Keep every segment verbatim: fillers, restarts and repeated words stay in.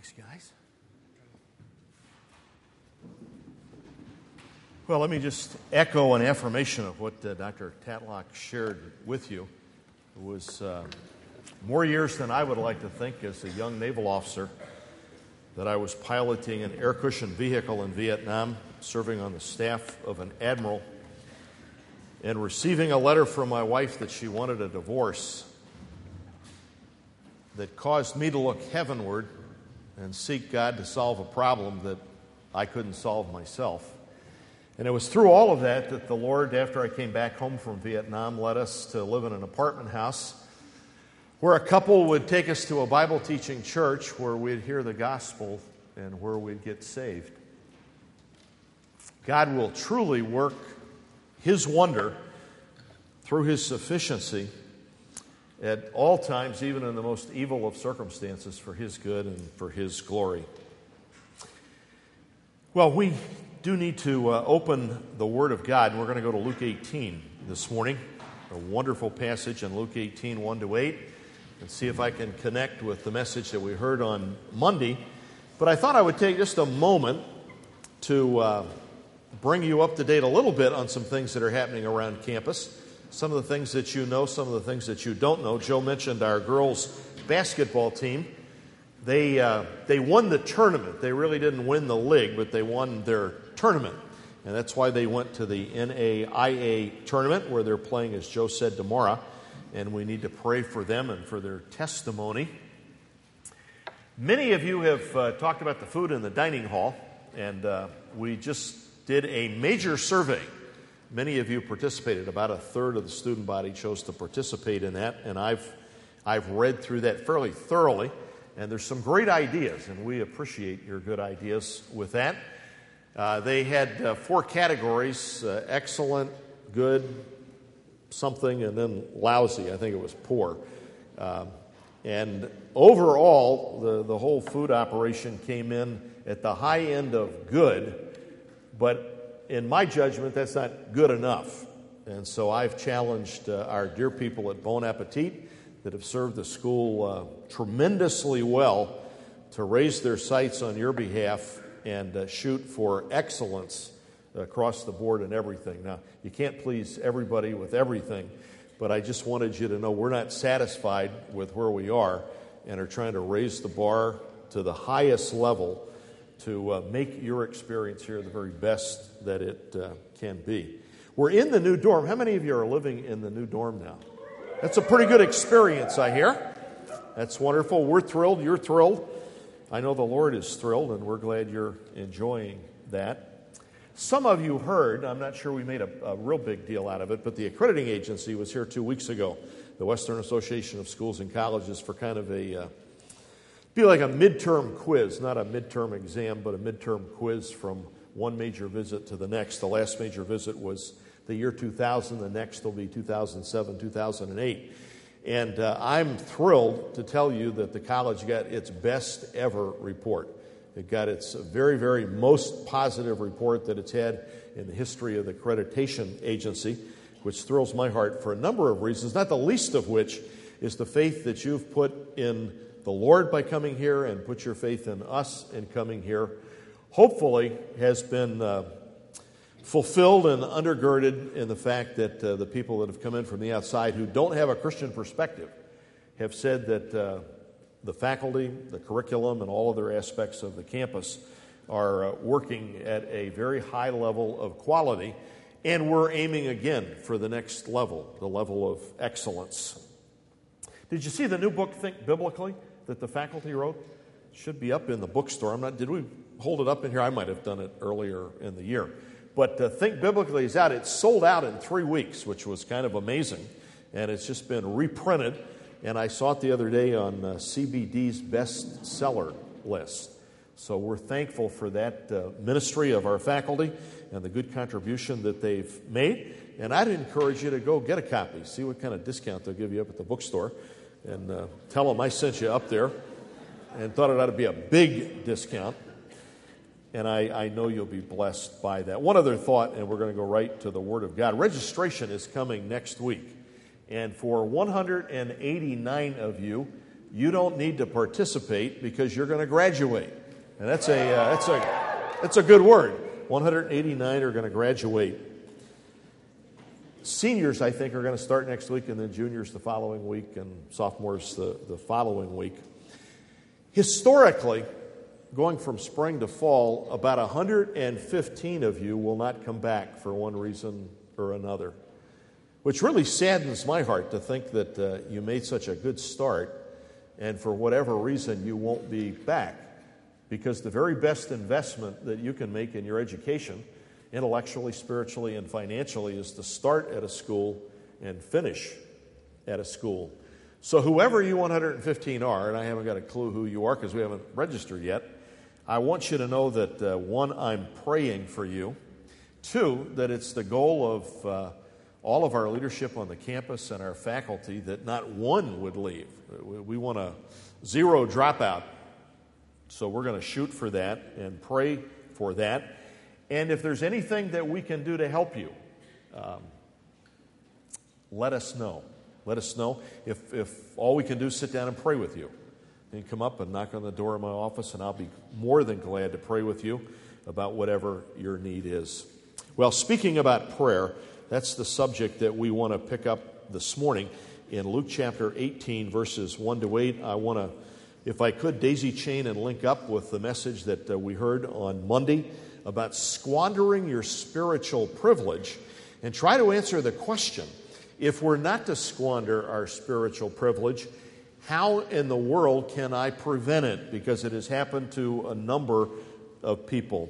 Thanks, guys. Well, let me just echo an affirmation of what uh, Doctor Tatlock shared with you. It was uh, more years than I would like to think as a young naval officer that I was piloting an air-cushioned vehicle in Vietnam, serving on the staff of an admiral, and receiving a letter from my wife that she wanted a divorce that caused me to look heavenward and seek God to solve a problem that I couldn't solve myself. And it was through all of that that the Lord, after I came back home from Vietnam, led us to live in an apartment house where a couple would take us to a Bible-teaching church where we'd hear the gospel and where we'd get saved. God will truly work His wonder through His sufficiency at all times, even in the most evil of circumstances, for His good and for His glory. Well, we do need to uh, open the Word of God, and we're going to go to Luke eighteen this morning, a wonderful passage in Luke eighteen, one to eight, and see if I can connect with the message that we heard on Monday. But I thought I would take just a moment to uh, bring you up to date a little bit on some things that are happening around campus. Some of the things that you know, some of the things that you don't know. Joe mentioned our girls' basketball team. They uh, they won the tournament. They really didn't win the league, but they won their tournament. And that's why they went to the N A I A tournament, where they're playing, as Joe said, tomorrow. And we need to pray for them and for their testimony. Many of you have uh, talked about the food in the dining hall, and uh, we just did a major survey. Many of you participated. About a third of the student body chose to participate in that, and I've I've read through that fairly thoroughly, and there's some great ideas, and we appreciate your good ideas with that. Uh, they had uh, four categories: uh, excellent, good, something, and then lousy. I think it was poor. Um, and overall, the, the whole food operation came in at the high end of good, but in my judgment, that's not good enough. And so I've challenged uh, our dear people at Bon Appetit that have served the school uh, tremendously well to raise their sights on your behalf and uh, shoot for excellence across the board in everything. Now, you can't please everybody with everything, but I just wanted you to know we're not satisfied with where we are and are trying to raise the bar to the highest level to uh, make your experience here the very best that it uh, can be. We're in the new dorm. How many of you are living in the new dorm now? That's a pretty good experience, I hear. That's wonderful. We're thrilled. You're thrilled. I know the Lord is thrilled, and we're glad you're enjoying that. Some of you heard, I'm not sure we made a, a real big deal out of it, but the accrediting agency was here two weeks ago, the Western Association of Schools and Colleges, for kind of a... Uh, be like a midterm quiz, not a midterm exam, but a midterm quiz from one major visit to the next. The last major visit was the year two thousand. The next will be two thousand seven, two thousand eight. And uh, I'm thrilled to tell you that the college got its best ever report. It got its very, very most positive report that it's had in the history of the accreditation agency, which thrills my heart for a number of reasons, not the least of which is the faith that you've put in the Lord by coming here and put your faith in us in coming here, hopefully has been uh, fulfilled and undergirded in the fact that uh, the people that have come in from the outside who don't have a Christian perspective have said that uh, the faculty, the curriculum, and all other aspects of the campus are uh, working at a very high level of quality, and we're aiming again for the next level, the level of excellence. Did you see the new book, Think Biblically, that the faculty wrote? It should be up in the bookstore. I'm not. Did we hold it up in here? I might have done it earlier in the year. But uh, Think Biblically is out. It's sold out in three weeks, which was kind of amazing. And it's just been reprinted. And I saw it the other day on uh, C B D's bestseller list. So we're thankful for that uh, ministry of our faculty and the good contribution that they've made. And I'd encourage you to go get a copy, see what kind of discount they'll give you up at the bookstore, and uh, tell them I sent you up there and thought it ought to be a big discount. And I, I know you'll be blessed by that. One other thought, and we're going to go right to the Word of God. Registration is coming next week. And for one hundred eighty-nine of you, you don't need to participate because you're going to graduate. And that's a uh, that's a that's a good word. one hundred eighty-nine are going to graduate. Seniors, I think, are going to start next week, and then juniors the following week, and sophomores the, the following week. Historically, going from spring to fall, about one hundred fifteen of you will not come back for one reason or another, which really saddens my heart to think that uh, you made such a good start, and for whatever reason you won't be back, because the very best investment that you can make in your education, intellectually, spiritually, and financially, is to start at a school and finish at a school. So whoever you one hundred fifteen are, and I haven't got a clue who you are because we haven't registered yet, I want you to know that, uh, one, I'm praying for you. Two, that it's the goal of uh, all of our leadership on the campus and our faculty that not one would leave. We, we want a zero dropout. So we're going to shoot for that and pray for that. And if there's anything that we can do to help you, um, let us know. Let us know. If, if all we can do is sit down and pray with you, you can come up and knock on the door of my office, and I'll be more than glad to pray with you about whatever your need is. Well, speaking about prayer, that's the subject that we want to pick up this morning in Luke chapter eighteen, verses one to eight. I want to, if I could, daisy chain and link up with the message that uh, we heard on Monday about squandering your spiritual privilege, and try to answer the question, if we're not to squander our spiritual privilege, how in the world can I prevent it? Because it has happened to a number of people.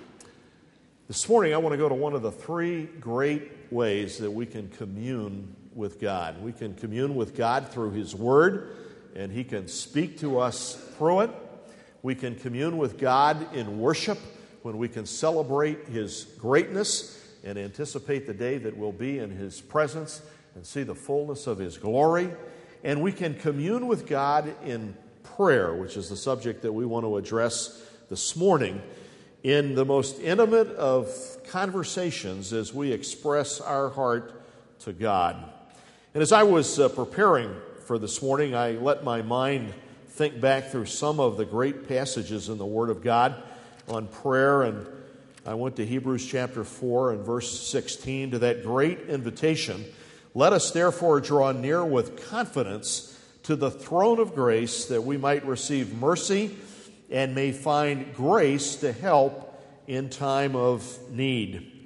This morning I want to go to one of the three great ways that we can commune with God. We can commune with God through His Word, and He can speak to us through it. We can commune with God in worship, when we can celebrate His greatness and anticipate the day that we'll be in His presence and see the fullness of His glory. And we can commune with God in prayer, which is the subject that we want to address this morning, in the most intimate of conversations as we express our heart to God. And as I was uh, preparing for this morning, I let my mind think back through some of the great passages in the Word of God on prayer, and I went to Hebrews chapter four and verse sixteen, to that great invitation, let us therefore draw near with confidence to the throne of grace, that we might receive mercy and may find grace to help in time of need.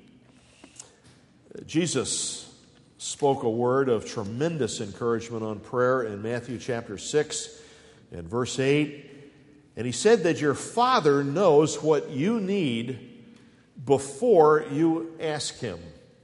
Jesus spoke a word of tremendous encouragement on prayer in Matthew chapter six and verse eight. And He said that your Father knows what you need before you ask Him.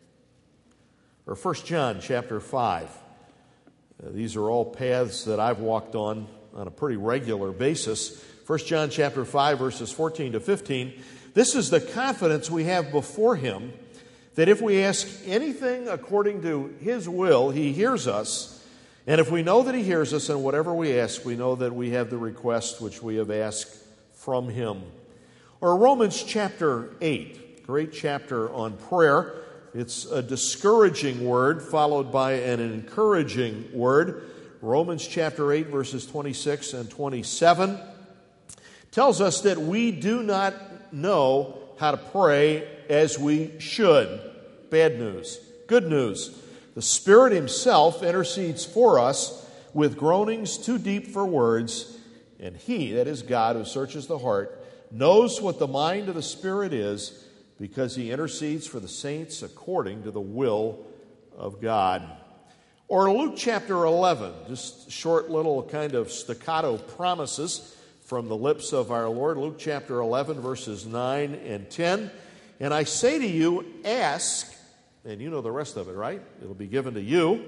Or First John chapter five. Uh, these are all paths that I've walked on on a pretty regular basis. First John chapter five, verses fourteen to fifteen. This is the confidence we have before Him, that if we ask anything according to His will, He hears us. And if we know that He hears us in whatever we ask, we know that we have the request which we have asked from Him. Or Romans chapter eight, great chapter on prayer. It's a discouraging word followed by an encouraging word. Romans chapter eight, verses twenty-six and twenty-seven tells us that we do not know how to pray as we should. Bad news. Good news. The Spirit Himself intercedes for us with groanings too deep for words, and He, that is God, who searches the heart, knows what the mind of the Spirit is, because He intercedes for the saints according to the will of God. Or Luke chapter eleven, just short little kind of staccato promises from the lips of our Lord. Luke chapter eleven, verses nine and ten. And I say to you, ask, and you know the rest of it, right? It'll be given to you.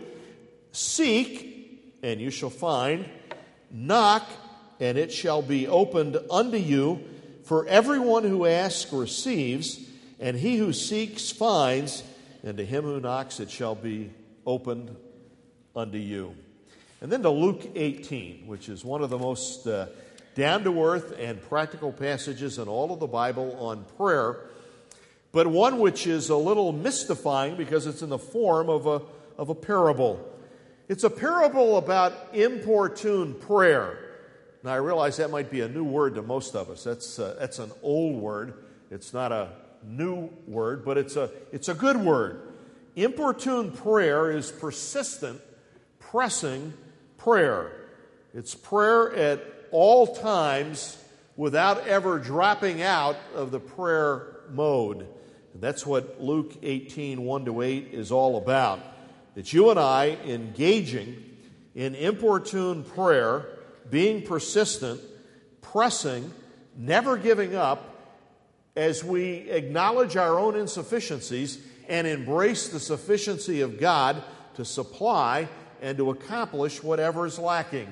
Seek, and you shall find. Knock, and it shall be opened unto you. For everyone who asks receives, and he who seeks finds, and to him who knocks it shall be opened unto you. And then to Luke eighteen, which is one of the most uh, down-to-earth and practical passages in all of the Bible on prayer, but one which is a little mystifying because it's in the form of a, of a parable. It's a parable about importune prayer. Now, I realize that might be a new word to most of us. That's uh, that's an old word. It's not a new word, but it's a it's a good word. Importune prayer is persistent, pressing prayer. It's prayer at all times without ever dropping out of the prayer mode. And that's what Luke eighteen, one to eight is all about. It's you and I engaging in importune prayer, being persistent, pressing, never giving up, as we acknowledge our own insufficiencies and embrace the sufficiency of God to supply and to accomplish whatever is lacking.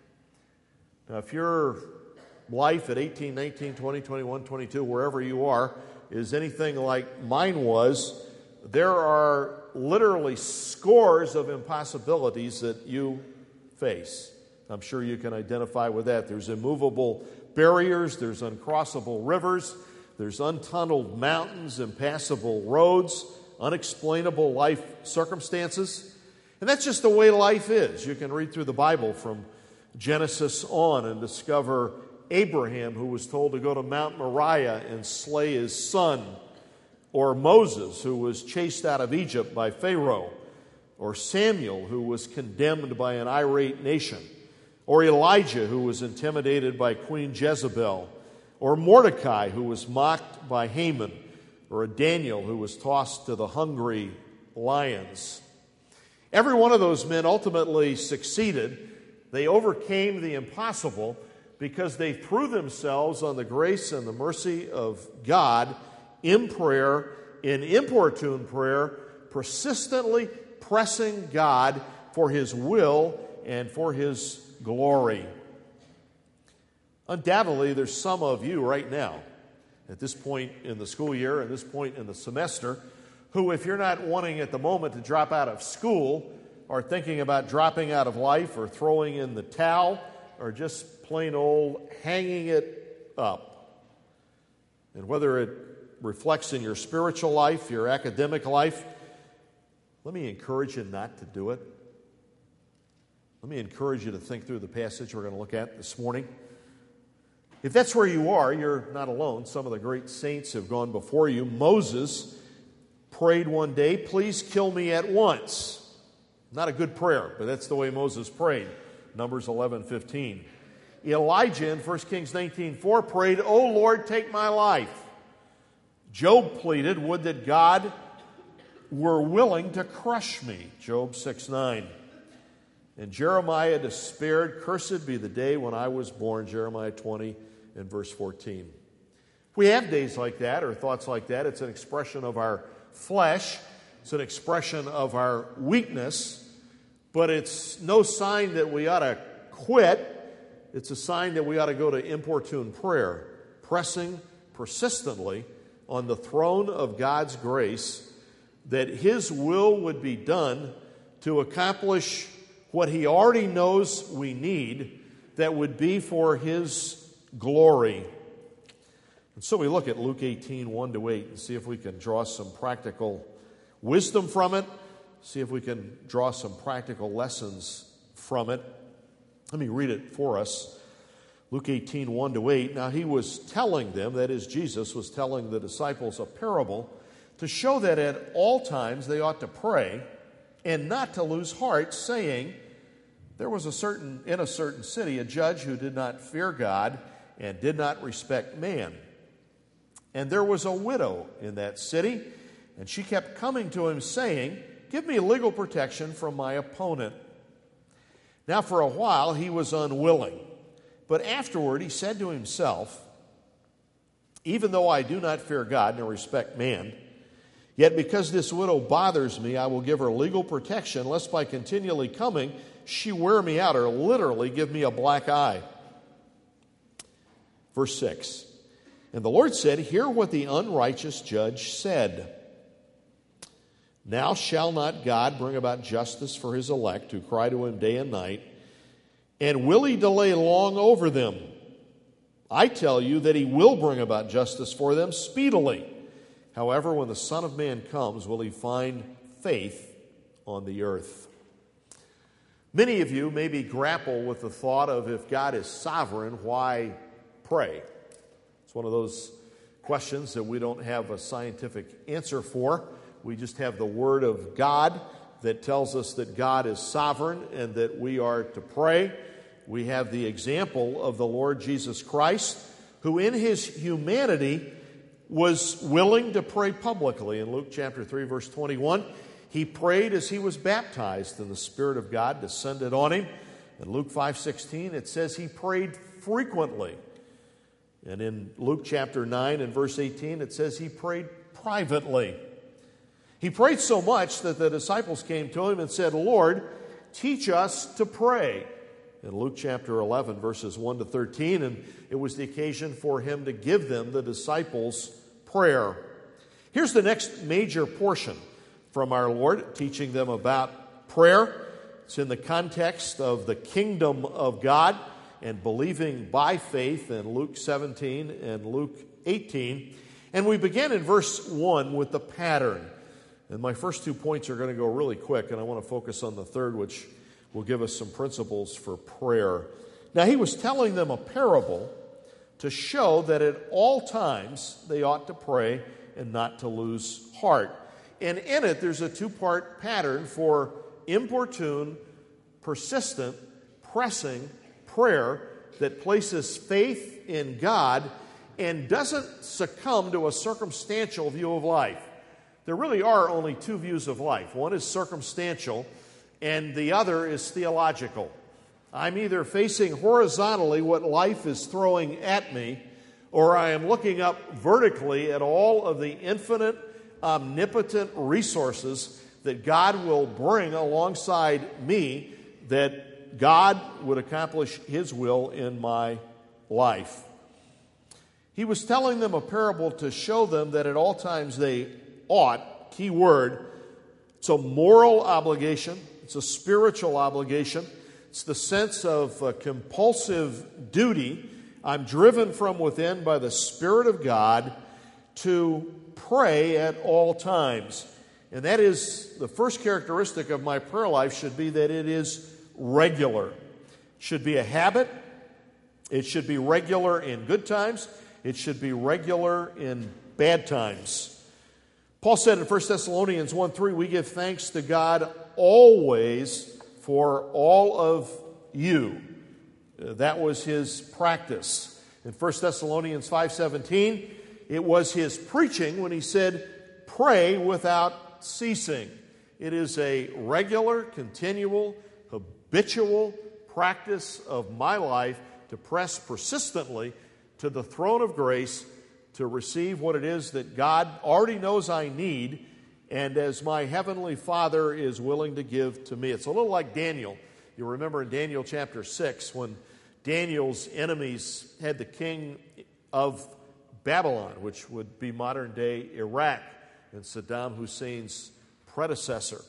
Now, if your life at eighteen, nineteen, twenty, twenty-one, twenty-two, wherever you are, is anything like mine was, there are literally scores of impossibilities that you face. I'm sure you can identify with that. There's immovable barriers, there's uncrossable rivers, there's untunneled mountains, impassable roads, unexplainable life circumstances. And that's just the way life is. You can read through the Bible from Genesis on and discover Abraham, who was told to go to Mount Moriah and slay his son, or Moses, who was chased out of Egypt by Pharaoh, or Samuel, who was condemned by an irate nation, or Elijah, who was intimidated by Queen Jezebel, or Mordecai, who was mocked by Haman, or a Daniel, who was tossed to the hungry lions. Every one of those men ultimately succeeded. They overcame the impossible because they threw themselves on the grace and the mercy of God in prayer, in importune prayer, persistently pressing God for His will and for His glory. Undoubtedly, there's some of you right now, at this point in the school year, at this point in the semester, who, if you're not wanting at the moment to drop out of school, are thinking about dropping out of life or throwing in the towel or just plain old hanging it up. And whether it reflects in your spiritual life, your academic life, let me encourage you not to do it. Let me encourage you to think through the passage we're going to look at this morning. If that's where you are, you're not alone. Some of the great saints have gone before you. Moses prayed one day, "Please kill me at once." Not a good prayer, but that's the way Moses prayed. Numbers eleven fifteen. Elijah in First Kings nineteen four prayed, "O Lord, take my life." Job pleaded, "Would that God were willing to crush me." Job six nine. And Jeremiah despaired, "Cursed be the day when I was born." Jeremiah twenty and verse fourteen. We have days like that or thoughts like that. It's an expression of our flesh. It's an expression of our weakness. But it's no sign that we ought to quit. It's a sign that we ought to go to importune prayer, pressing persistently on the throne of God's grace, that His will would be done to accomplish what He already knows we need, that would be for His glory. And so we look at Luke eighteen, one to eight, and see if we can draw some practical wisdom from it, see if we can draw some practical lessons from it. Let me read it for us. Luke eighteen, one to eight. Now He was telling them, that is, Jesus was telling the disciples a parable to show that at all times they ought to pray and not to lose heart, saying, there was a certain in a certain city a judge who did not fear God and did not respect man. And there was a widow in that city, and she kept coming to him saying, "Give me legal protection from my opponent." Now for a while he was unwilling, but afterward he said to himself, "Even though I do not fear God nor respect man, yet because this widow bothers me, I will give her legal protection, lest by continually coming she wear me out," or literally give me a black eye. Verse six. And the Lord said, "Hear what the unrighteous judge said. Now shall not God bring about justice for His elect who cry to Him day and night? And will He delay long over them? I tell you that He will bring about justice for them speedily. However, when the Son of Man comes, will He find faith on the earth?" Many of you maybe grapple with the thought of, if God is sovereign, why pray? It's one of those questions that we don't have a scientific answer for. We just have the Word of God that tells us that God is sovereign and that we are to pray. We have the example of the Lord Jesus Christ, who in his humanity was willing to pray publicly. In Luke chapter three, verse twenty-one, he prayed as he was baptized, and the Spirit of God descended on him. In Luke five sixteen, it says he prayed frequently. And in Luke chapter nine and verse eighteen, it says he prayed privately. He prayed so much that the disciples came to him and said, "Lord, teach us to pray." In Luke chapter eleven, verses one to thirteen, and it was the occasion for him to give them the disciples' prayer. Here's the next major portion from our Lord, teaching them about prayer. It's in the context of the kingdom of God and believing by faith in Luke seventeen and Luke eighteen. And we begin in verse one with the pattern. And my first two points are going to go really quick, and I want to focus on the third, which will give us some principles for prayer. Now, he was telling them a parable to show that at all times they ought to pray and not to lose heart. And in it, there's a two-part pattern for importune, persistent, pressing prayer that places faith in God and doesn't succumb to a circumstantial view of life. There really are only two views of life. One is circumstantial, and the other is theological. I'm either facing horizontally what life is throwing at me, or I am looking up vertically at all of the infinite, omnipotent resources that God will bring alongside me, that God would accomplish His will in my life. He was telling them a parable to show them that at all times they ought, key word, it's a moral obligation, it's a spiritual obligation, it's the sense of uh, compulsive duty. I'm driven from within by the Spirit of God to pray at all times. And that is, the first characteristic of my prayer life should be that it is regular. It should be a habit. It should be regular in good times. It should be regular in bad times. Paul said in First Thessalonians one three, we give thanks to God always for all of you. That was his practice. In First Thessalonians five seventeen, it was his preaching when he said, pray without ceasing. It is a regular, continual, habitual practice of my life to press persistently to the throne of grace to receive what it is that God already knows I need, and as my heavenly Father is willing to give to me. It's a little like Daniel. You remember in Daniel chapter six, when Daniel's enemies had the king of Babylon, which would be modern-day Iraq, and Saddam Hussein's predecessor,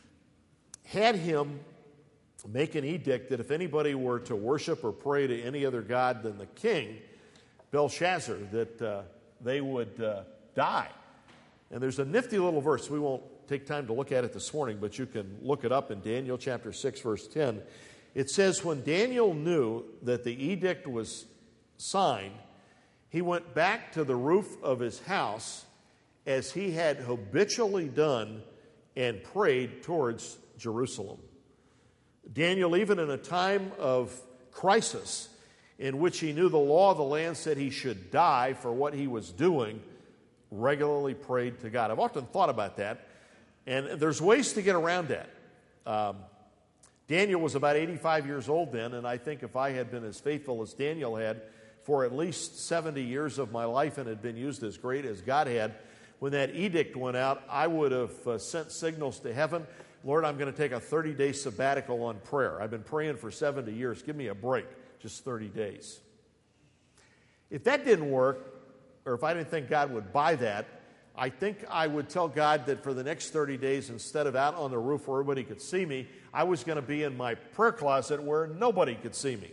had him make an edict that if anybody were to worship or pray to any other god than the king, Belshazzar, that uh, they would uh, die. And there's a nifty little verse. We won't take time to look at it this morning, but you can look it up in Daniel chapter six, verse ten. It says, when Daniel knew that the edict was signed, he went back to the roof of his house as he had habitually done and prayed towards Jerusalem. Daniel, even in a time of crisis in which he knew the law of the land said he should die for what he was doing, regularly prayed to God. I've often thought about that, and there's ways to get around that. Um, Daniel was about eighty-five years old then, and I think if I had been as faithful as Daniel had for at least seventy years of my life and had been used as great as God had, when that edict went out, I would have uh, sent signals to heaven. Lord, I'm going to take a thirty-day sabbatical on prayer. I've been praying for seventy years. Give me a break, just thirty days. If that didn't work, or if I didn't think God would buy that, I think I would tell God that for the next thirty days, instead of out on the roof where everybody could see me, I was going to be in my prayer closet where nobody could see me.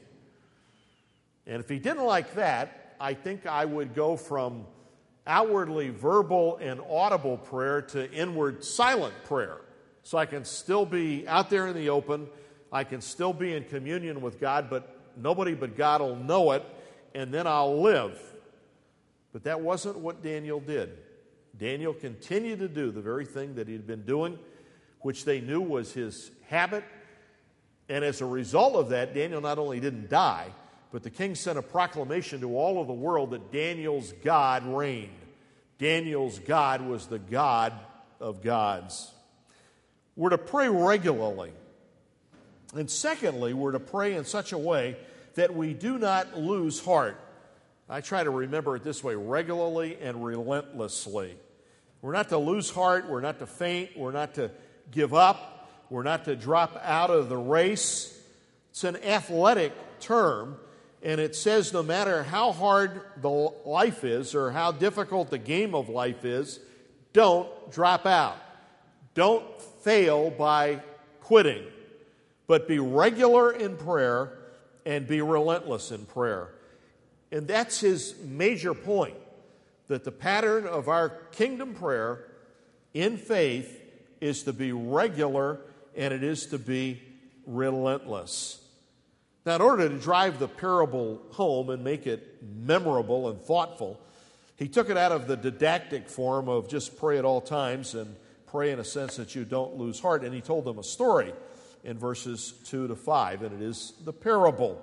And if he didn't like that, I think I would go from outwardly verbal and audible prayer to inward silent prayer. So I can still be out there in the open. I can still be in communion with God, but nobody but God will know it, and then I'll live. But that wasn't what Daniel did. Daniel continued to do the very thing that he'd been doing, which they knew was his habit. And as a result of that, Daniel not only didn't die, but the king sent a proclamation to all of the world that Daniel's God reigned. Daniel's God was the God of gods. We're to pray regularly. And secondly, we're to pray in such a way that we do not lose heart. I try to remember it this way: regularly and relentlessly. We're not to lose heart. We're not to faint. We're not to give up. We're not to drop out of the race. It's an athletic term, and it says no matter how hard the life is or how difficult the game of life is, don't drop out. Don't fail by quitting, but be regular in prayer and be relentless in prayer. And that's his major point, that the pattern of our kingdom prayer in faith is to be regular and it is to be relentless. Now, in order to drive the parable home and make it memorable and thoughtful, he took it out of the didactic form of just pray at all times and pray in a sense that you don't lose heart. And he told them a story in verses two to five, and it is the parable.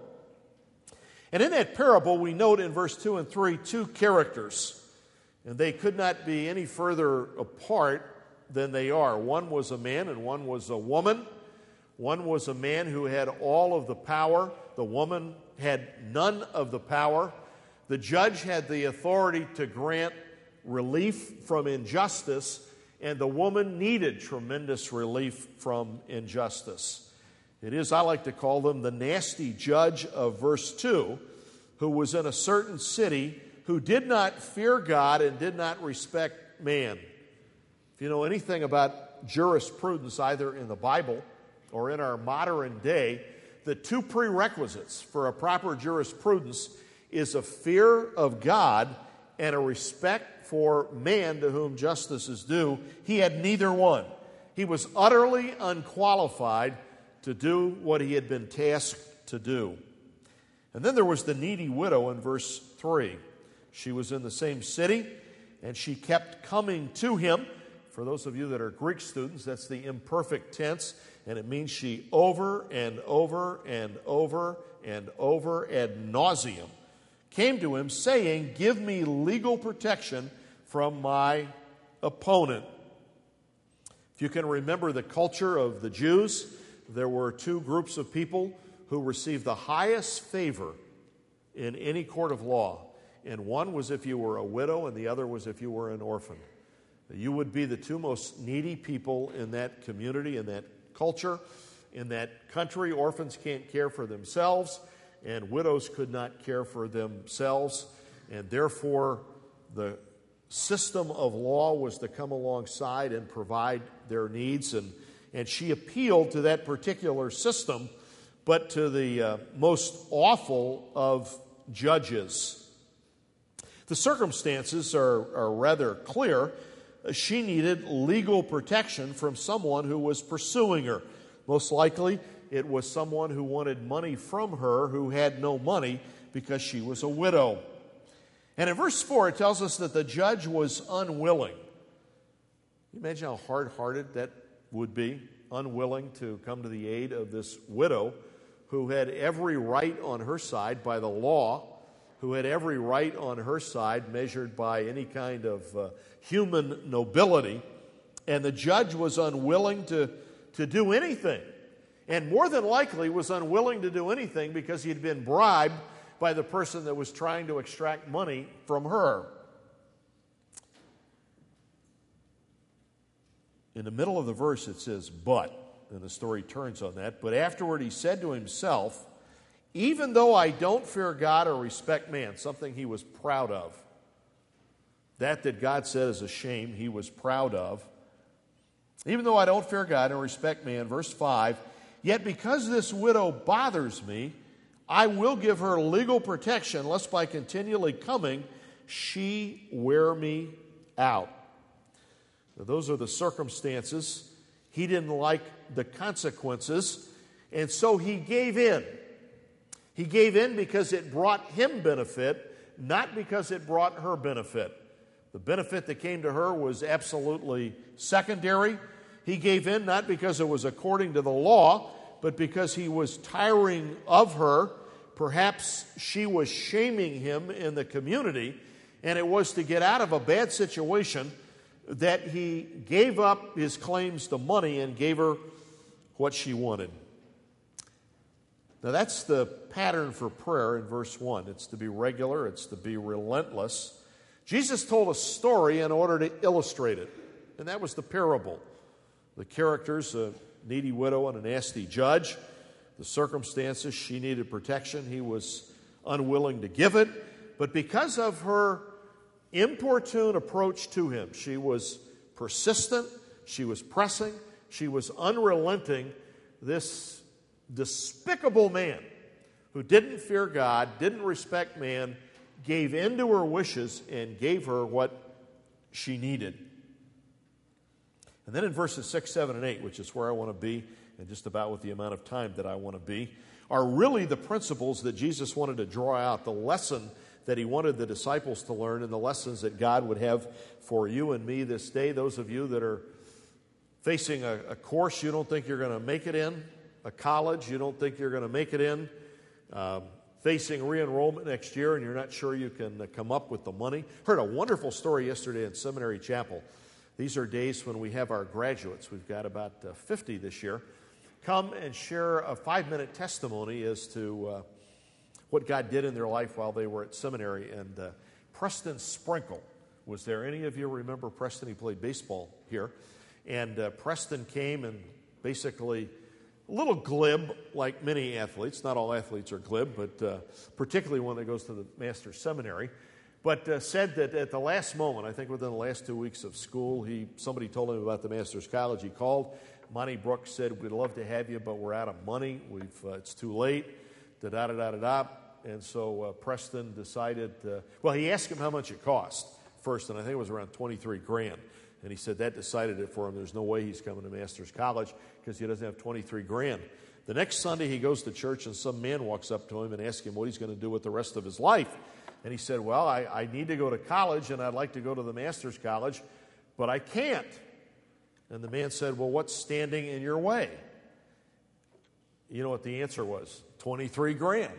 And in that parable, we note in verse two and three two characters, and they could not be any further apart than they are. One was a man and one was a woman. One was a man who had all of the power. The woman had none of the power. The judge had the authority to grant relief from injustice, and the woman needed tremendous relief from injustice. It is, I like to call them, the nasty judge of verse two, who was in a certain city, who did not fear God and did not respect man. If you know anything about jurisprudence, either in the Bible or in our modern day, the two prerequisites for a proper jurisprudence is a fear of God and a respect for man to whom justice is due. He had neither one. He was utterly unqualified to do what he had been tasked to do. And then there was the needy widow in verse three. She was in the same city, and she kept coming to him. For those of you that are Greek students, that's the imperfect tense, and it means she over and over and over and over ad nauseum came to him saying, "Give me legal protection from my opponent." If you can remember the culture of the Jews, there were two groups of people who received the highest favor in any court of law. And one was if you were a widow, and the other was if you were an orphan. You would be the two most needy people in that community, in that culture, in that country. Orphans can't care for themselves, and widows could not care for themselves. And therefore, the system of law was to come alongside and provide their needs. And, and she appealed to that particular system, but to the uh, most awful of judges. The circumstances are, are rather clear. She needed legal protection from someone who was pursuing her. Most likely, it was someone who wanted money from her who had no money because she was a widow. And in verse four, it tells us that the judge was unwilling. Can you imagine how hard-hearted that would be? Unwilling to come to the aid of this widow who had every right on her side by the law, who had every right on her side measured by any kind of uh, human nobility, and the judge was unwilling to, to do anything, and more than likely was unwilling to do anything because he had been bribed by the person that was trying to extract money from her. In the middle of the verse it says, "But," and the story turns on that, "but afterward he said to himself, even though I don't fear God or respect man," something he was proud of. That that God said is a shame, he was proud of. "Even though I don't fear God and respect man," verse five, "yet because this widow bothers me, I will give her legal protection, lest by continually coming she wear me out." Now, those are the circumstances. He didn't like the consequences. And so he gave in. He gave in because it brought him benefit, not because it brought her benefit. The benefit that came to her was absolutely secondary. He gave in not because it was according to the law, but because he was tiring of her. Perhaps she was shaming him in the community, and it was to get out of a bad situation that he gave up his claims to money and gave her what she wanted. Now that's the pattern for prayer in verse one. It's to be regular, it's to be relentless. Jesus told a story in order to illustrate it, and that was the parable. The characters, a needy widow and a nasty judge. The circumstances, she needed protection. He was unwilling to give it. But because of her importune approach to him, she was persistent, she was pressing, she was unrelenting. This despicable man who didn't fear God, didn't respect man, gave in to her wishes and gave her what she needed. And then in verses six, seven, and eight, which is where I want to be, and just about with the amount of time that I want to be, are really the principles that Jesus wanted to draw out, the lesson that he wanted the disciples to learn, and the lessons that God would have for you and me this day. Those of you that are facing a, a course you don't think you're going to make it in, a college you don't think you're going to make it in, uh, facing re-enrollment next year and you're not sure you can uh, come up with the money. Heard a wonderful story yesterday in Seminary Chapel. These are days when we have our graduates. We've got about uh, fifty this year. Come and share a five-minute testimony as to uh, what God did in their life while they were at seminary. And uh, Preston Sprinkle was there. Any of you remember Preston? He played baseball here. And uh, Preston came and basically a little glib, like many athletes. Not all athletes are glib, but uh, particularly one that goes to the master's seminary. But uh, said that at the last moment, I think within the last two weeks of school, he somebody told him about the master's college. He called. Monty Brooks said, "We'd love to have you, but we're out of money. We've uh, it's too late." Da da da da da. And so uh, Preston decided. Uh, well, he asked him how much it cost first, and I think it was around twenty-three grand. And he said that decided it for him. There's no way he's coming to master's college because he doesn't have twenty-three grand. The next Sunday he goes to church and some man walks up to him and asks him what he's going to do with the rest of his life. And he said, "Well, I, I need to go to college and I'd like to go to the master's college, but I can't." And the man said, "Well, what's standing in your way?" You know what the answer was? twenty-three grand.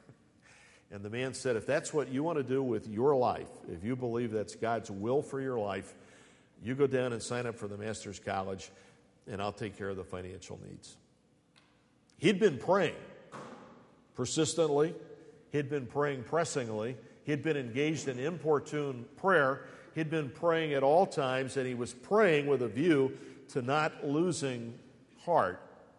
And the man said, "If that's what you want to do with your life, if you believe that's God's will for your life, you go down and sign up for the master's college, and I'll take care of the financial needs." He'd been praying persistently. He'd been praying pressingly. He'd been engaged in importune prayer. He'd been praying at all times, and he was praying with a view to not losing heart.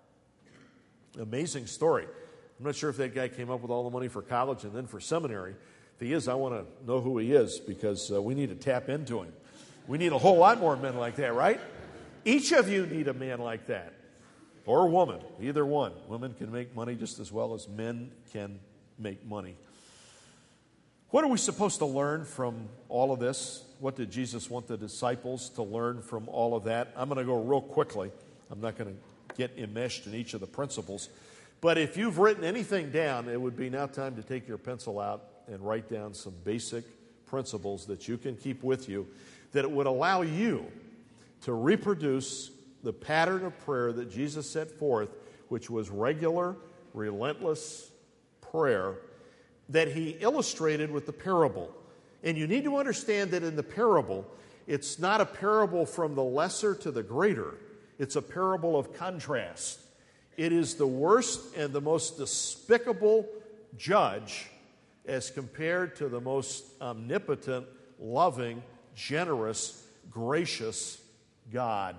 Amazing story. I'm not sure if that guy came up with all the money for college and then for seminary. If he is, I want to know who he is because uh, we need to tap into him. We need a whole lot more men like that, right? Each of you need a man like that. Or a woman, either one. Women can make money just as well as men can make money. What are we supposed to learn from all of this? What did Jesus want the disciples to learn from all of that? I'm going to go real quickly. I'm not going to get enmeshed in each of the principles. But if you've written anything down, it would be now time to take your pencil out and write down some basic principles that you can keep with you that would allow you to reproduce the pattern of prayer that Jesus set forth, which was regular, relentless prayer that he illustrated with the parable. And you need to understand that in the parable, it's not a parable from the lesser to the greater. It's a parable of contrast. It is the worst and the most despicable judge as compared to the most omnipotent, loving, generous, gracious God.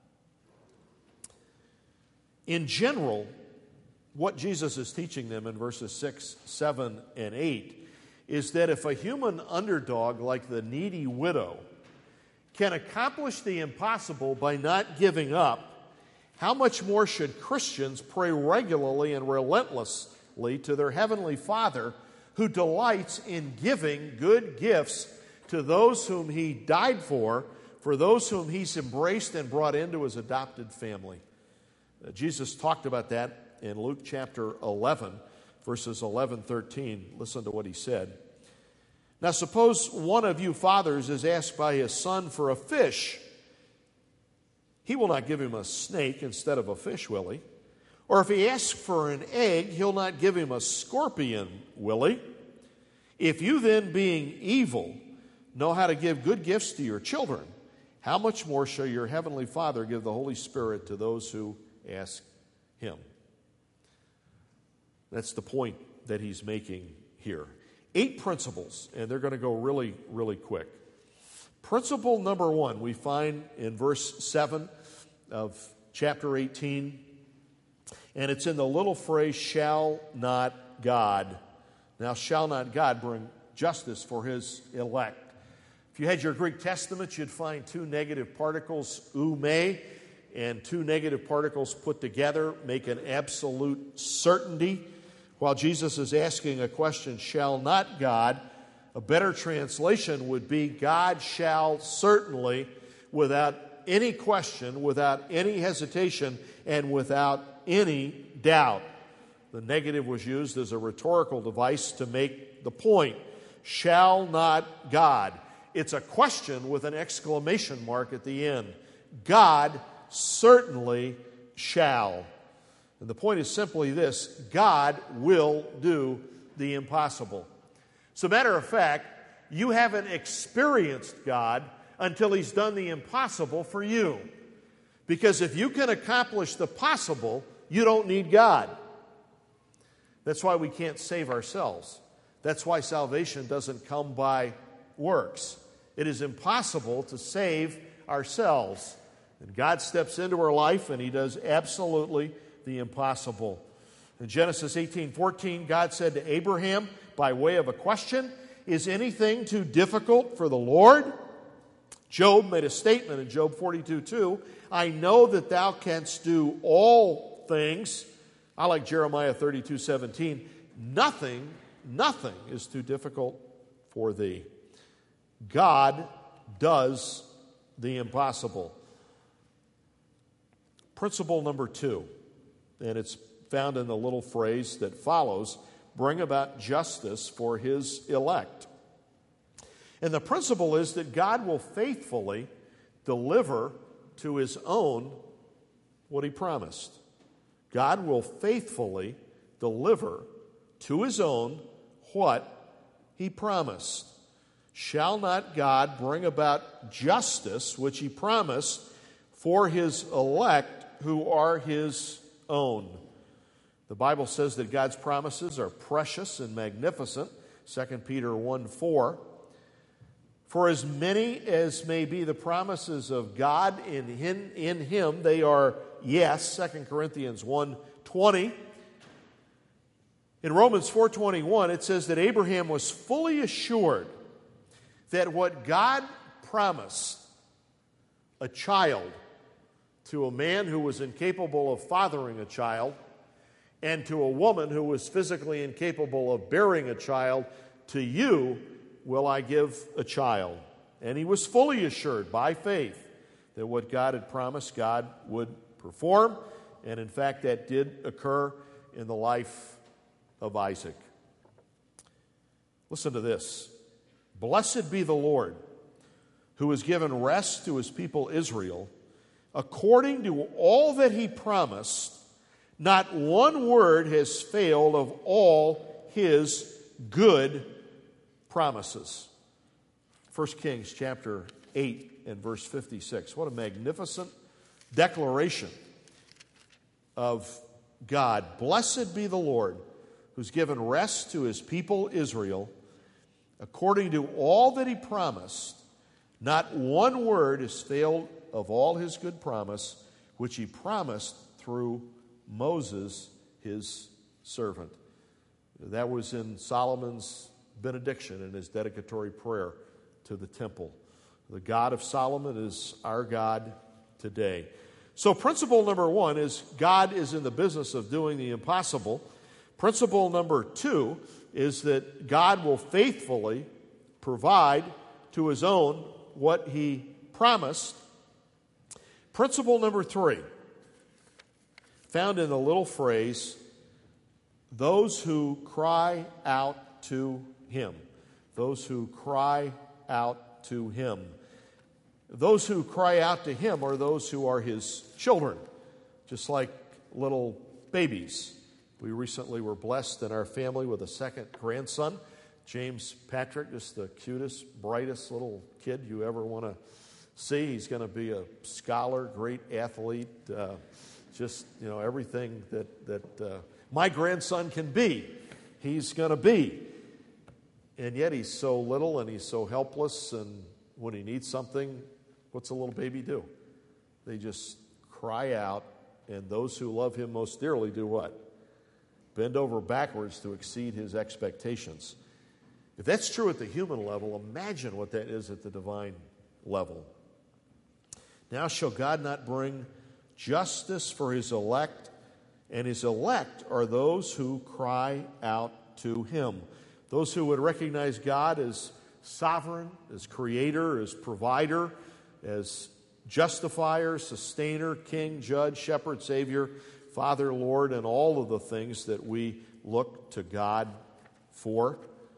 In general, what Jesus is teaching them in verses six, seven, and eight is that if a human underdog like the needy widow can accomplish the impossible by not giving up, how much more should Christians pray regularly and relentlessly to their Heavenly Father who delights in giving good gifts to those whom He died for, for those whom He's embraced and brought into His adopted family? Uh, Jesus talked about that in Luke chapter eleven, verses eleven, thirteen. Listen to what he said. Now suppose one of you fathers is asked by his son for a fish. He will not give him a snake instead of a fish, will he? Or if he asks for an egg, he'll not give him a scorpion, will he? If you then, being evil, know how to give good gifts to your children, how much more shall your heavenly Father give the Holy Spirit to those who ask him? That's the point that he's making here. Eight principles, and they're going to go really, really quick. Principle number one, we find in verse seven of chapter eighteen, and it's in the little phrase, shall not God. Now, shall not God bring justice for his elect? If you had your Greek Testament, you'd find two negative particles, ou may, and two negative particles put together make an absolute certainty. While Jesus is asking a question, shall not God, a better translation would be, God shall certainly, without any question, without any hesitation, and without any doubt. The negative was used as a rhetorical device to make the point. Shall not God. It's a question with an exclamation mark at the end. God certainly shall. And the point is simply this: God will do the impossible. As a matter of fact, you haven't experienced God until he's done the impossible for you. Because if you can accomplish the possible, you don't need God. That's why we can't save ourselves. That's why salvation doesn't come by works. It is impossible to save ourselves. And God steps into our life and he does absolutely the impossible. In Genesis eighteen fourteen, God said to Abraham, by way of a question, is anything too difficult for the Lord? Job made a statement in Job forty-two two, I know that thou canst do all things. I like Jeremiah thirty-two seventeen, nothing, nothing is too difficult for thee. God does the impossible. Principle number two, and it's found in the little phrase that follows, bring about justice for his elect. And the principle is that God will faithfully deliver to his own what he promised. God will faithfully deliver to his own what he promised. Shall not God bring about justice, which he promised, for his elect who are his own? The Bible says that God's promises are precious and magnificent. Second Peter one four. For as many as may be the promises of God in him, in him they are yes. Second Corinthians one twenty. In Romans four twenty-one, it says that Abraham was fully assured that what God promised, a child, to a man who was incapable of fathering a child, and to a woman who was physically incapable of bearing a child, to you will I give a child. And he was fully assured by faith that what God had promised, God would perform. And in fact, that did occur in the life of Isaac. Listen to this. Blessed be the Lord, who has given rest to his people Israel, according to all that he promised. Not one word has failed of all his good promises. First Kings chapter eight and verse fifty-six. What a magnificent declaration of God. Blessed be the Lord, who's given rest to his people Israel, according to all that he promised. Not one word has failed of all his good promise, which he promised through Moses, his servant. That was in Solomon's benediction in his dedicatory prayer to the temple. The God of Solomon is our God today. So principle number one is God is in the business of doing the impossible. Principle number two is that God will faithfully provide to his own what he promised. Principle number three. found in the little phrase, those who cry out to him. Those who cry out to him. Those who cry out to him are those who are his children, just like little babies. We recently were blessed in our family with a second grandson, James Patrick, just the cutest, brightest little kid you ever want to see. He's going to be a scholar, great athlete, uh, just, you know, everything that, that uh, my grandson can be, he's going to be. And yet he's so little and he's so helpless, and when he needs something, what's a little baby do? They just cry out, and those who love him most dearly do what? Bend over backwards to exceed his expectations. If that's true at the human level, imagine what that is at the divine level. Now shall God not bring justice for his elect? And his elect are those who cry out to him. Those who would recognize God as sovereign, as creator, as provider, as justifier, sustainer, king, judge, shepherd, savior, Father, Lord, and all of the things that we look to God for.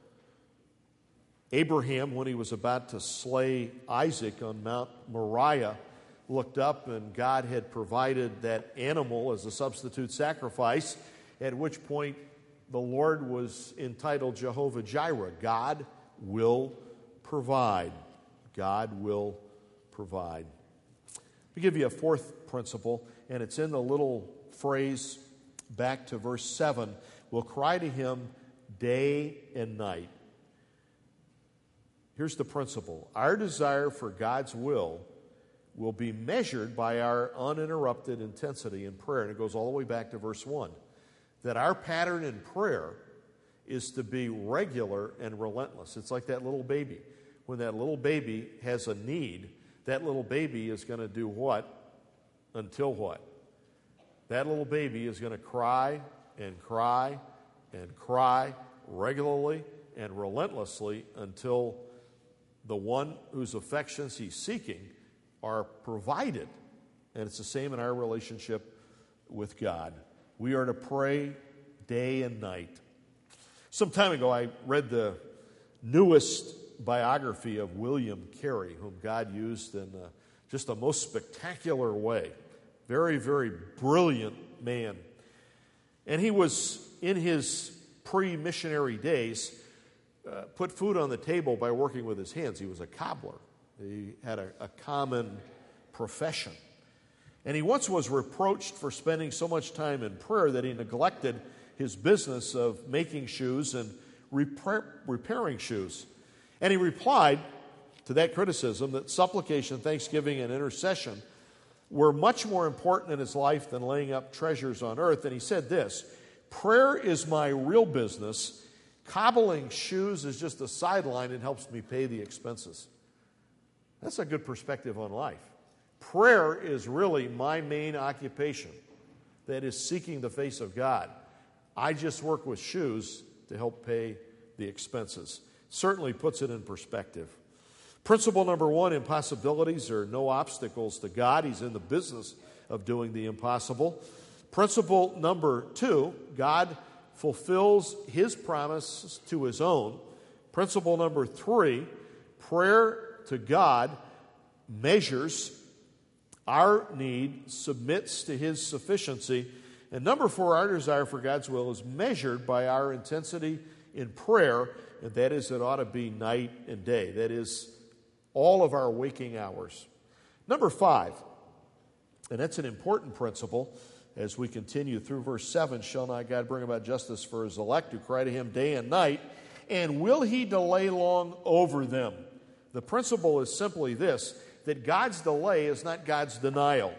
Abraham, when he was about to slay Isaac on Mount Moriah, looked up and God had provided that animal as a substitute sacrifice, at which point the Lord was entitled Jehovah Jireh. God will provide. God will provide. Let me give you a fourth principle, and it's in the little phrase back to verse seven. We'll cry to him day and night. Here's the principle. Our desire for God's will will be measured by our uninterrupted intensity in prayer. And it goes all the way back to verse one. That our pattern in prayer is to be regular and relentless. It's like that little baby. When that little baby has a need, that little baby is going to do what? Until what? That little baby is going to cry and cry and cry regularly and relentlessly until the one whose affections he's seeking are provided. And it's the same in our relationship with God. We are to pray day and night. Some time ago, I read the newest biography of William Carey, whom God used in uh, just a most spectacular way. Very, very brilliant man. And he was, in his pre-missionary days, uh, put food on the table by working with his hands. He was a cobbler. He had a, a common profession. And he once was reproached for spending so much time in prayer that he neglected his business of making shoes and repair, repairing shoes. And he replied to that criticism that supplication, thanksgiving, and intercession were much more important in his life than laying up treasures on earth. And he said this, prayer is my real business. Cobbling shoes is just a sideline. It helps me pay the expenses. That's a good perspective on life. Prayer is really my main occupation. That is seeking the face of God. I just work with shoes to help pay the expenses. Certainly puts it in perspective. Principle number one, impossibilities are no obstacles to God. He's in the business of doing the impossible. Principle number two, God fulfills his promises to his own. Principle number three, prayer to God measures our need, submits to his sufficiency. And number four, our desire for God's will is measured by our intensity in prayer, and that is, it ought to be night and day. That is, all of our waking hours. Number five, and that's an important principle as we continue through verse seven, shall not God bring about justice for his elect who cry to him day and night, and will he delay long over them? The principle is simply this, that God's delay is not God's denial.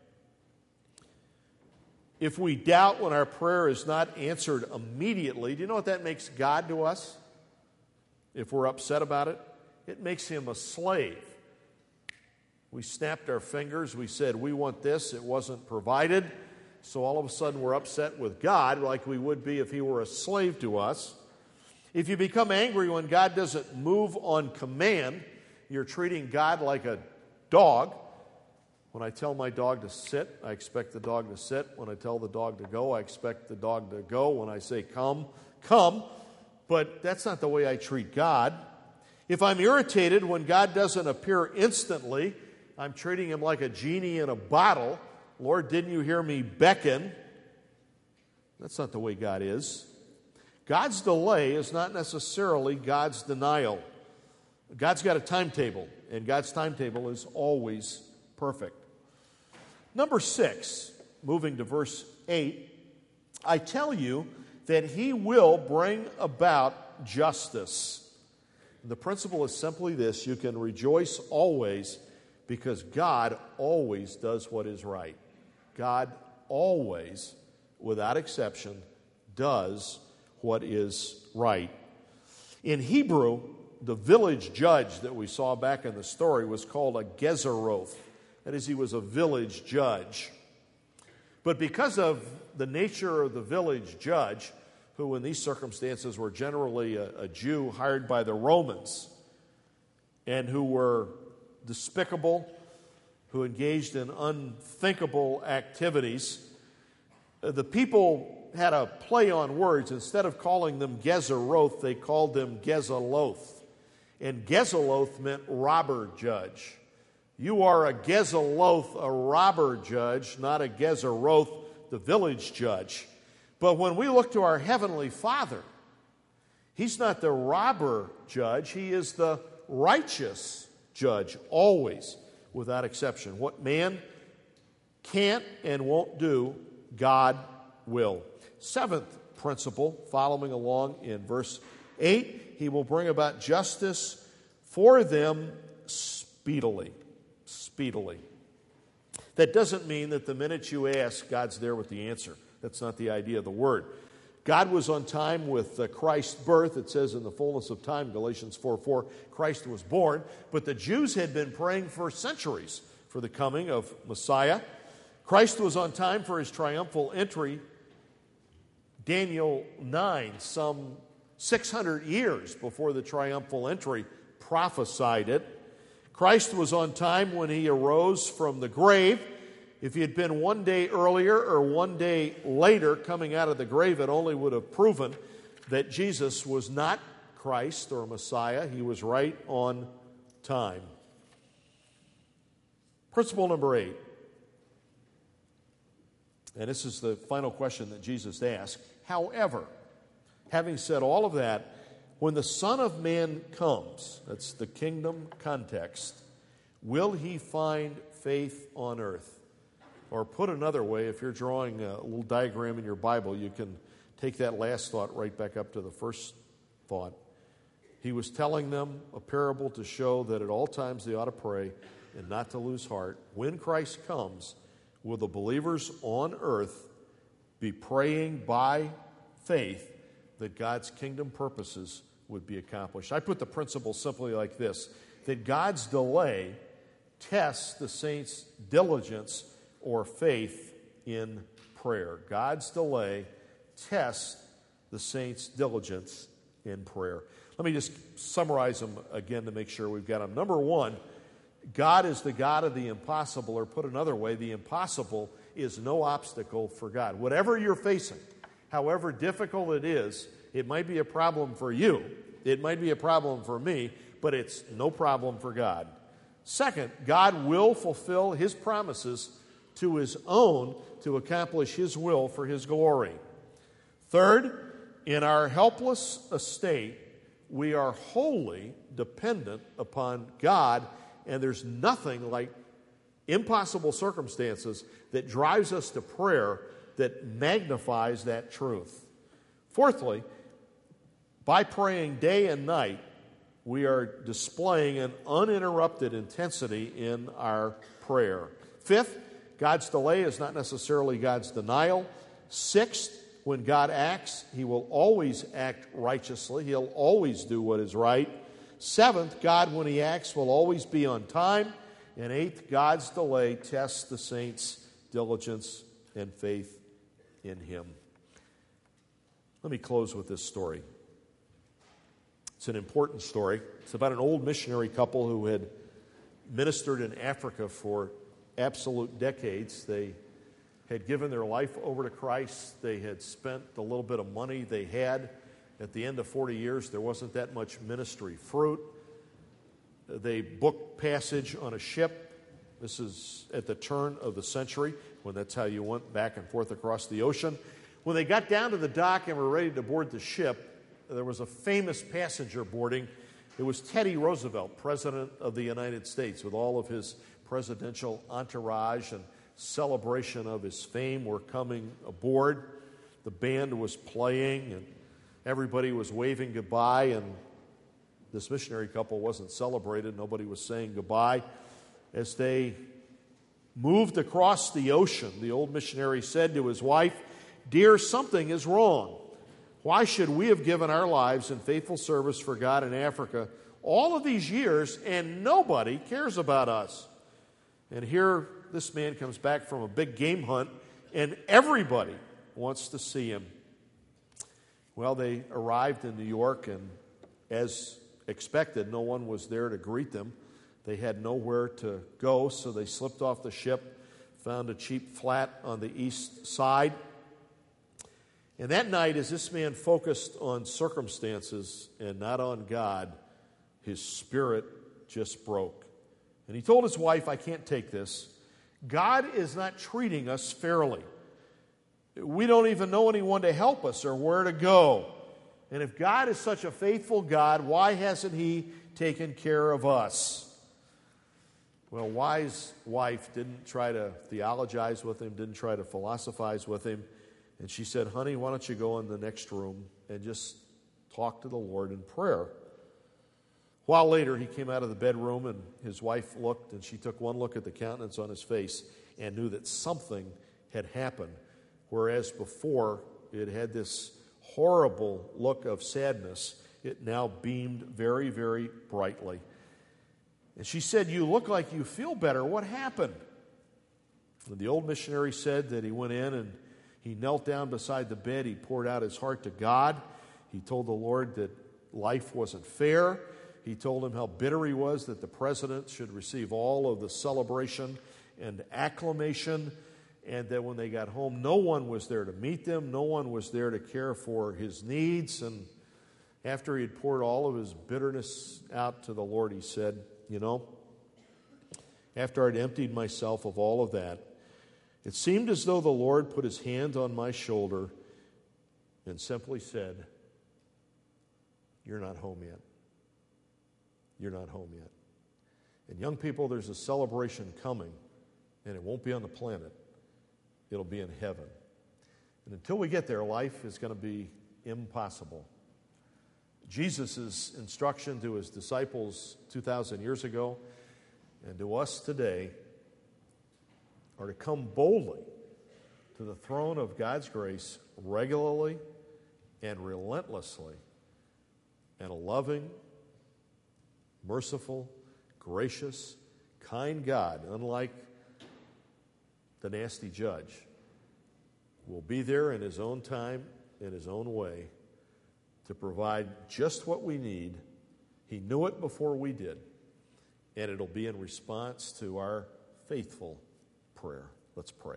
If we doubt when our prayer is not answered immediately, do you know what that makes God to us? If we're upset about it, it makes him a slave. We snapped our fingers, we said, we want this, it wasn't provided, so all of a sudden we're upset with God like we would be if he were a slave to us. If you become angry when God doesn't move on command, you're treating God like a dog. When I tell my dog to sit, I expect the dog to sit. When I tell the dog to go, I expect the dog to go. When I say come, come. But that's not the way I treat God. If I'm irritated when God doesn't appear instantly, I'm treating him like a genie in a bottle. Lord, didn't you hear me beckon? That's not the way God is. God's delay is not necessarily God's denial. God's got a timetable, and God's timetable is always perfect. Number six, moving to verse eight, I tell you that he will bring about justice. The principle is simply this: you can rejoice always because God always does what is right. God always, without exception, does what is right. In Hebrew, the village judge that we saw back in the story was called a Gezeroth. That is, he was a village judge. But because of the nature of the village judge, who in these circumstances were generally a, a Jew hired by the Romans, and who were despicable, who engaged in unthinkable activities, the people had a play on words. Instead of calling them Gezeroth, they called them Gezeloth. And Gezeloth meant robber judge. You are a Gezeloth, a robber judge, not a Gezeroth, the village judge. But when we look to our Heavenly Father, he's not the robber judge, he is the righteous judge, always, without exception. What man can't and won't do, God will. Seventh principle, following along in verse eight, he will bring about justice for them speedily. Speedily. That doesn't mean that the minute you ask, God's there with the answer. That's not the idea of the word. God was on time with uh, Christ's birth. It says in the fullness of time, Galatians four four, Christ was born. But the Jews had been praying for centuries for the coming of Messiah. Christ was on time for his triumphal entry. Daniel nine, some six hundred years before the triumphal entry, prophesied it. Christ was on time when he arose from the grave. If he had been one day earlier or one day later coming out of the grave, it only would have proven that Jesus was not Christ or Messiah. He was right on time. Principle number eight. And this is the final question that Jesus asked. However, having said all of that, when the Son of Man comes, that's the kingdom context, will he find faith on earth? Or put another way, if you're drawing a little diagram in your Bible, you can take that last thought right back up to the first thought. He was telling them a parable to show that at all times they ought to pray and not to lose heart. When Christ comes, will the believers on earth be praying by faith that God's kingdom purposes would be accomplished? I put the principle simply like this, that God's delay tests the saints' diligence or faith in prayer. God's delay tests the saints' diligence in prayer. Let me just summarize them again to make sure we've got them. Number one, God is the God of the impossible, or put another way, the impossible is no obstacle for God. Whatever you're facing, however difficult it is, it might be a problem for you, it might be a problem for me, but it's no problem for God. Second, God will fulfill his promises to his own to accomplish his will for his glory. Third, in our helpless estate, we are wholly dependent upon God, and there's nothing like impossible circumstances that drives us to prayer that magnifies that truth. Fourthly, by praying day and night, we are displaying an uninterrupted intensity in our prayer. Fifth, God's delay is not necessarily God's denial. Sixth, when God acts, he will always act righteously. He'll always do what is right. Seventh, God, when he acts, will always be on time. And eighth, God's delay tests the saints' diligence and faith in him. Let me close with this story. It's an important story. It's about an old missionary couple who had ministered in Africa for absolute decades. They had given their life over to Christ. They had spent the little bit of money they had. At the end of forty years, there wasn't that much ministry fruit. They booked passage on a ship. This is at the turn of the century, when that's how you went back and forth across the ocean. When they got down to the dock and were ready to board the ship, there was a famous passenger boarding. It was Teddy Roosevelt, President of the United States, with all of his presidential entourage and celebration of his fame were coming aboard. The band was playing and everybody was waving goodbye, and this missionary couple wasn't celebrated. Nobody was saying goodbye. As they moved across the ocean, the old missionary said to his wife, "Dear, something is wrong. Why should we have given our lives in faithful service for God in Africa all of these years and nobody cares about us?" And here this man comes back from a big game hunt and everybody wants to see him. Well, they arrived in New York, and as expected, no one was there to greet them. They had nowhere to go, so they slipped off the ship, found a cheap flat on the east side. And that night, as this man focused on circumstances and not on God, his spirit just broke. And he told his wife, "I can't take this. God is not treating us fairly. We don't even know anyone to help us or where to go. And if God is such a faithful God, why hasn't He taken care of us?" Well, wise wife didn't try to theologize with him, didn't try to philosophize with him. And she said, "Honey, why don't you go in the next room and just talk to the Lord in prayer?" A while later, he came out of the bedroom, and his wife looked, and she took one look at the countenance on his face and knew that something had happened. Whereas before it had this horrible look of sadness, it now beamed very, very brightly. And she said, "You look like you feel better. What happened?" And the old missionary said that he went in and he knelt down beside the bed. He poured out his heart to God. He told the Lord that life wasn't fair. He told him how bitter he was that the president should receive all of the celebration and acclamation, and that when they got home, no one was there to meet them. No one was there to care for his needs. And after he had poured all of his bitterness out to the Lord, he said, "You know, after I'd emptied myself of all of that, it seemed as though the Lord put his hand on my shoulder and simply said, 'You're not home yet. You're not home yet.'" And young people, there's a celebration coming, and it won't be on the planet. It'll be in heaven. And until we get there, life is going to be impossible. Jesus' instruction to his disciples two thousand years ago and to us today are to come boldly to the throne of God's grace regularly and relentlessly, and a loving, merciful, gracious, kind God, unlike the nasty judge, will be there in his own time, in his own way, to provide just what we need. He knew it before we did, and it'll be in response to our faithful prayer. Let's pray.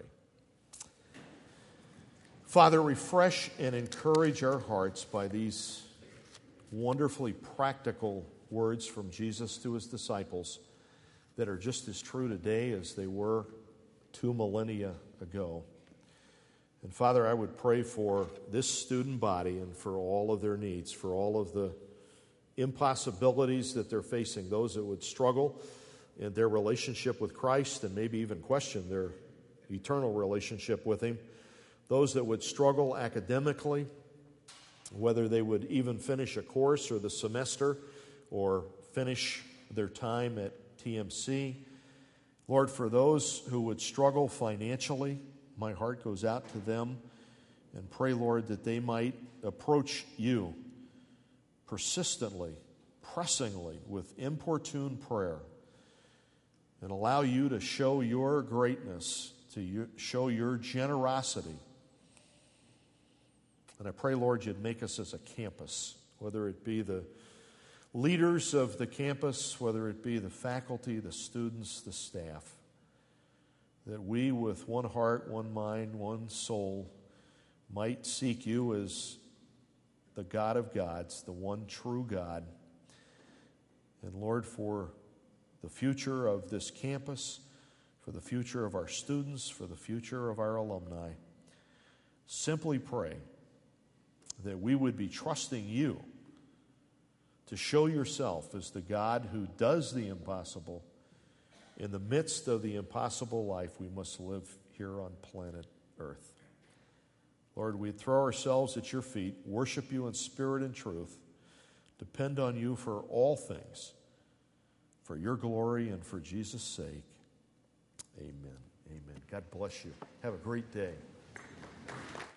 Father, refresh and encourage our hearts by these wonderfully practical words from Jesus to his disciples that are just as true today as they were two millennia ago. And Father, I would pray for this student body and for all of their needs, for all of the impossibilities that they're facing, those that would struggle in their relationship with Christ and maybe even question their eternal relationship with Him, those that would struggle academically, whether they would even finish a course or the semester or finish their time at T M C. Lord, for those who would struggle financially, my heart goes out to them, and pray, Lord, that they might approach you persistently, pressingly, with importune prayer, and allow you to show your greatness, to you, show your generosity. And I pray, Lord, you'd make us as a campus, whether it be the leaders of the campus, whether it be the faculty, the students, the staff, that we with one heart, one mind, one soul might seek you as the God of gods, the one true God. And Lord, for the future of this campus, for the future of our students, for the future of our alumni, simply pray that we would be trusting you to show yourself as the God who does the impossible in the midst of the impossible life we must live here on planet Earth. Lord, we throw ourselves at your feet, worship you in spirit and truth, depend on you for all things, for your glory and for Jesus' sake. Amen. Amen. God bless you. Have a great day.